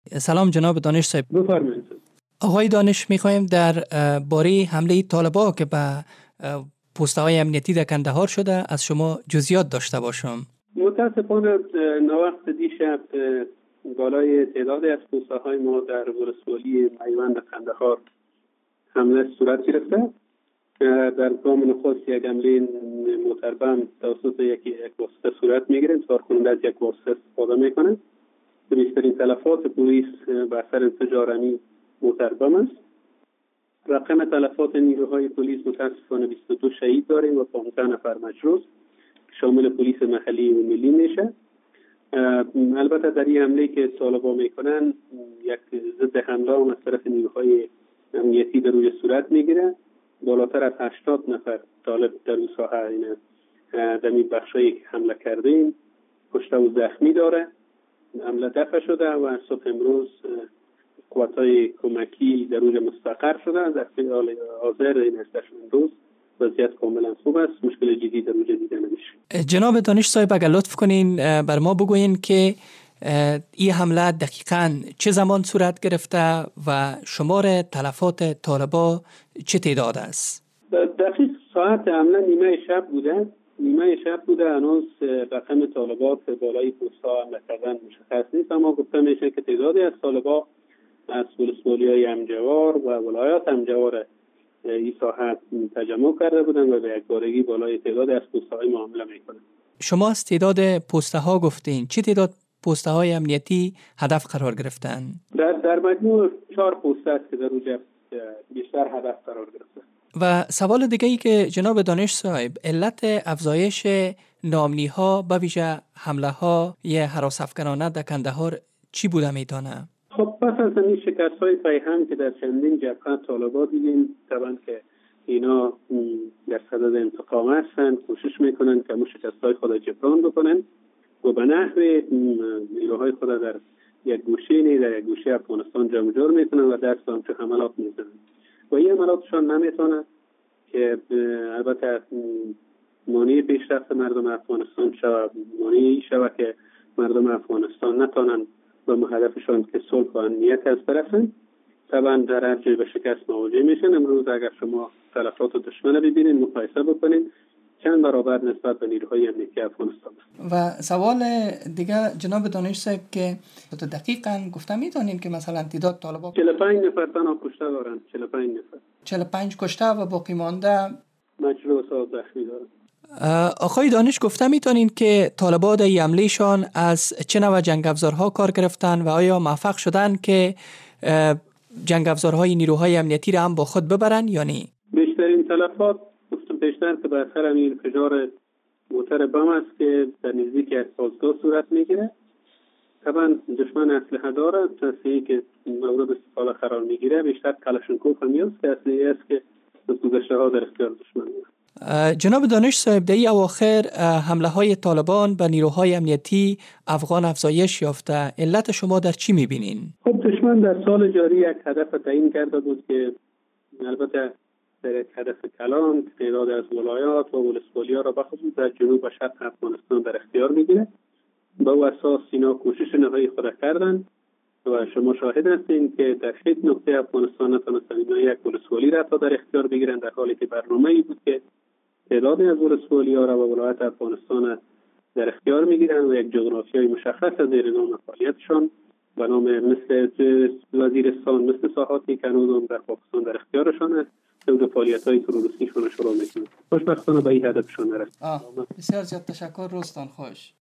سلام جناب دانش صاحب. بفرمایید. آقای دانش، میخوایم در باره حمله طالبان که به پست‌های امنیتی در کندهار شده از شما جزئیات داشته باشم. متاسفانه نوقت دیشب بالای تعدادی از پست‌های ما در ولسوالی میوند کندهار حمله صورت گرفته. در گام نخست یک حمله موتربم توسط یک واسطه صورت میگیره، انتظار کننده از یک واسطه استفاده میکنه. بیشترین تلفات پلیس به اثر انفجار موتربم است. رقم تلفات نیروهای پلیس متاسفانه 22 شهید داریم و 15 نفر مجروح، شامل پلیس محلی و ملی میشه. البته در این حمله که طالبان میکنن یک ضد حمله از طرف نیروهای امنیتی در روی صورت میگیره. بالاتر از 80 نفر طالب در اون ساحه اینه در این بخشایی که حمله کردیم کشته و زخمی داره. حمله دفع شده و صبح امروز قوت‌های کمکی در اونجا مستقر شده. در فعال حاضر این استشن امروز وضعیت کاملا خوب است، مشکل جدی در اونجا دیده نمیشه. جناب دانش صاحب، اگر لطف کنین بر ما بگوین که این حمله دقیقاً چه زمان صورت گرفته و شمار تلفات طالبان چه تعداد است؟ دقیق ساعت حمله نیمه شب بوده. هنوز رقم طالبات بالای پست‌ها حمله کردن مشخص نیست، اما گفته میشه که تعدادی از طالبان از ولسوالی‌های همجوار و ولایات همجوار این ساحه تجمع کرده بودن و به یکبارگی بالای تعدادی از پست‌های ما حمله میکنن. شما از تعداد پست‌ها گفتین، چه تعداد پست‌های امنیتی هدف قرار گرفتن؟ در مجموع 4 پست است که در اونجا بیشتر هدف قرار گرفته. و سوال دیگه ای که جناب دانش صاحب، علت افزایش ناامنی‌ها به ویژه حمله‌ها هراس افکنانه در کندهار چی بوده میتونه؟ خب پس از این شکست‌های پیهم که در چندین جبهه طالبان دیدیم، طبعا که اینا در صدد انتقام هستند، کوشش میکنن که همون شکست‌های خود جبران بکنن و به نحو نیروهای خود در یک گوشه افغانستان جمع جور میکنن و در سامچه حملات میزنن و این حملاتشان نمیتونه که البته مانع پیشرفت مردم افغانستان شود که مردم افغانستان نتونن به هدفشان که صلح و امنیت از طرفن. طبعا در هر جای به شکست مواجه میشن. امروز اگر شما تلفات دشمن ببینید، مقایسه بکنید، چند برابر نسبت به نیروهای امنیتی افغانستان. و سوال دیگه جناب دانش صاحب که دقیقاً گفته میتونین که مثلا تعداد طالبان 45 نفر تنها کشته دارن. 45 کشته و باقی مانده مجروح و زخمی دارن. آقای دانش، گفته میتونین که طالبان در حملهشان از چه نوع جنگ افزارها کار گرفتن و آیا موفق شدن که جنگ افزارهای نیروهای امنیتی را هم با خود ببرن یا نه؟ بیشترین تلفات بیشتر که به اثر این انفجار موتر بم است که در نزدیک از سازگاه صورت میگیره. طبعا دشمن اسلحه داره، اسلحه‌ای که مورد استفاده قرار میگیره بیشتر کلاشینکوف هم است که اسلحه‌ای است که گذشته‌ها در اختیار دشمن است. جناب دانش صاحب، در این اواخر حمله های طالبان به نیروهای امنیتی افغان افزایش یافته. علت شما در چی میبینین؟ خب دشمن در سال جاری یک هدف تعیین کرده بود که البته در یک هدف کلان تعداد از ولایات و ولسوالی‌ها را بخصوص در جنوب و شرق افغانستان در اختیار میگیره. با او اساس اینا کوشش نهایی خود کردن و شما شاهد هستین که در هیچ نقطه افغانستان نتونستن اینا یک ولسوالی را در اختیار بگیرن، در حالی که برنامه‌ای بود که تعدادی از ولسوالی‌ها را و ولایات افغانستان در اختیار میگیرن و یک جغرافیای مشخص از زیر نام فعالیتشان به نام مثل وزیرستان، مثل ساحاتی که هنوز در پاکستان در اختیارشان است، و فعالیت‌های تروریستیشون شروع میکنن. خوشبختانه به این هدفشون نرسیدن. بسیار زیاد تشکر، روزتان خوش.